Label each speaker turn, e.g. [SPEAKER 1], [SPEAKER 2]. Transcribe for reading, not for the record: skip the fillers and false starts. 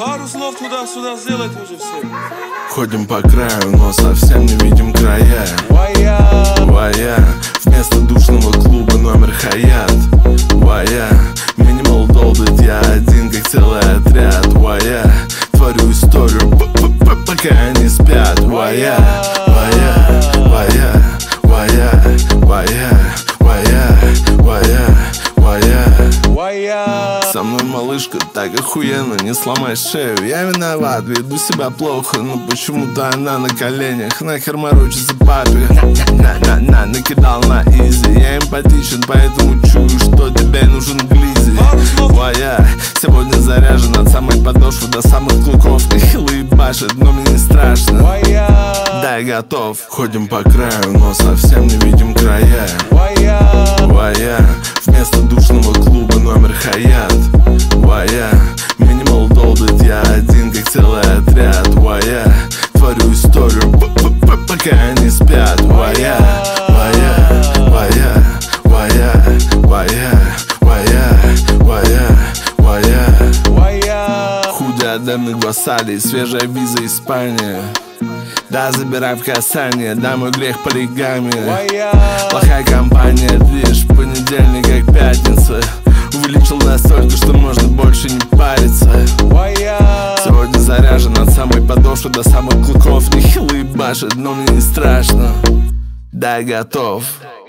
[SPEAKER 1] Пару слов туда-сюда сделайте уже все.
[SPEAKER 2] Ходим по краю, но совсем не видим края. Вая, вместо душного клуба номер Хаят. Вая, минимал долбит, я один, как целый отряд. Вая, творю историю, пока они спят. Вая, вая, вая, вая, вая, вая, вая, вая. Со мной малышка так охуенно, не сломай шею. Я виноват, веду себя плохо, но почему-то она на коленях. Нахер морочится папе, накидал на изи. Я эмпатичен, поэтому чую, что тебе нужен глизи. Твоя сегодня заряжен от самой подошвы до самых клыков. Ты хилый башит, но мне не страшно. Да, я готов. Ходим по краю, но совсем не видим края. Вая, вместо душного клуба номер Хаят. Вая, минимал долбит, я один, как целый отряд. Вая, творю историю, пока они спят. Вая, вая, вая, вая, вая, вая, вая, вая. Худи Адемных Басалий, свежая виза Испания. Да, забирай в касание, да, мой грех полигамия. Плохая компания, движ, понедельник как пятница. Увеличил настолько, что можно больше не париться. Сегодня заряжен от самой подошвы до самых клыков. Нехилый башит, но мне не страшно. Да, я готов.